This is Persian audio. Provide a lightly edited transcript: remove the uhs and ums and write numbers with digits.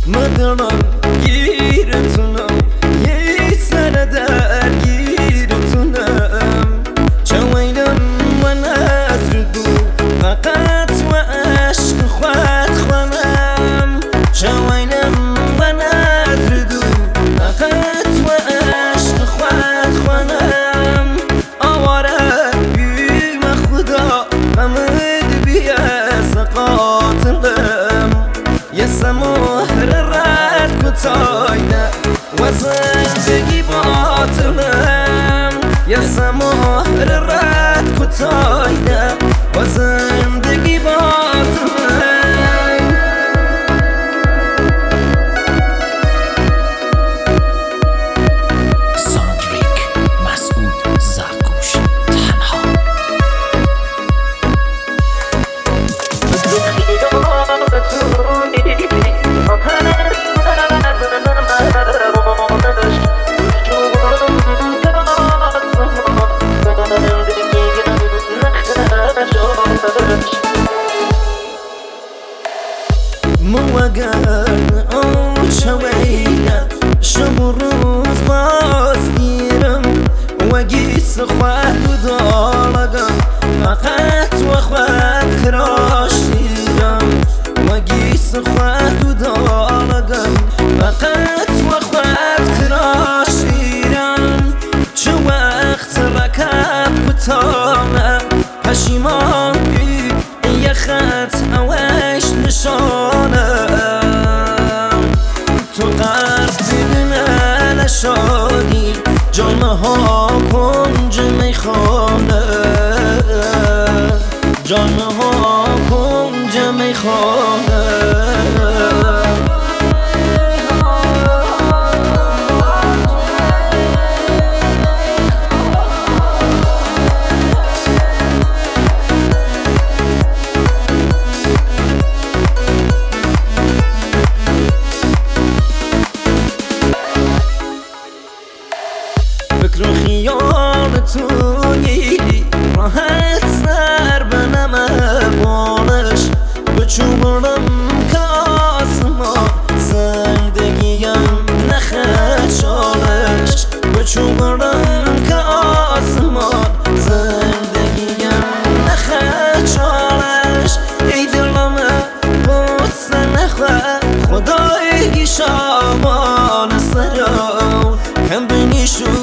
مدرم گیرتونم یه سر در گیرتونم چوینم و نظر دو فقط و عشق خود خونم چوینم و نظر دو فقط و عشق خود خونم آواره بیم خدا غمد بیا سقاطلم یه سمهر رد کتایده و زندگی باطلم یه سمهر رد کتایده و زندگی باطلم ساندریک مسعود زرگوش تنها موگن او چوینه شب و روز باز گیرم وگیس خود دارگم فقط و خود کراشیرم وگیس خود دارگم فقط و خود کراشیرم چه وقت رکب بتانم پشیمان بی یه خط اوش نشانم تو قرب بدونه نشادی جانها کنج میخانه جانها کنج میخانه فکر و خیالتونی راحت سر بنم بانش بچوبرم که آسمان زندگیم نخشالش بچوبرم که آسمان زندگیم نخشالش ای دلم بوسه نخواه خدای شامان سرم کم بینیشو